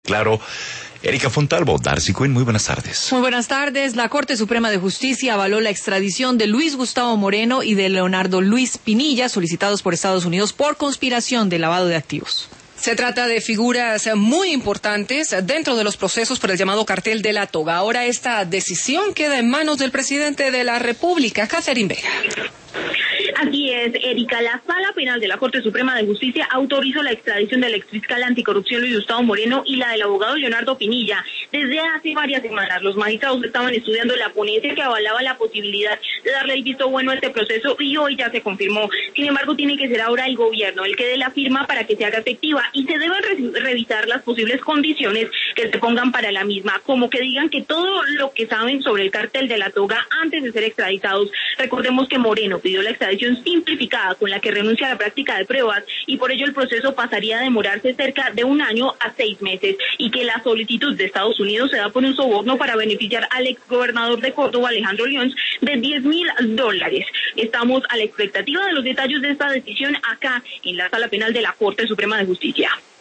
Claro. Erika Fontalvo, Darcy Quinn, muy buenas tardes. Muy buenas tardes. La Corte Suprema de Justicia avaló la extradición de Luis Gustavo Moreno y de Leonardo Luis Pinilla, solicitados por Estados Unidos por conspiración de lavado de activos. Se trata de figuras muy importantes dentro de los procesos por el llamado cartel de la toga. Ahora esta decisión queda en manos del presidente de la República, Catherine Vega. Así es, Erika. La Sala Penal de la Corte Suprema de Justicia autorizó la extradición del exfiscal anticorrupción Luis Gustavo Moreno y la del abogado Leonardo Pinilla. Desde hace varias semanas, los magistrados estaban estudiando la ponencia que avalaba la posibilidad de darle el visto bueno a este proceso y hoy ya se confirmó. Sin embargo, tiene que ser ahora el gobierno el que dé la firma para que se haga efectiva y se deben revisar las posibles condiciones que se pongan para la misma, como que digan que todo lo que saben sobre el cartel de la toga antes de ser extraditados. Recordemos que Moreno pidió la extradición simplificada con la que renuncia a la práctica de pruebas y por ello el proceso pasaría a demorarse cerca de 1 año a 6 meses y que la solicitud de Estados Unidos se da por un soborno para beneficiar al exgobernador de Córdoba, Alejandro Lyons, de $10,000. Estamos a la expectativa de los detalles de esta decisión acá en la Sala Penal de la Corte Suprema de Justicia.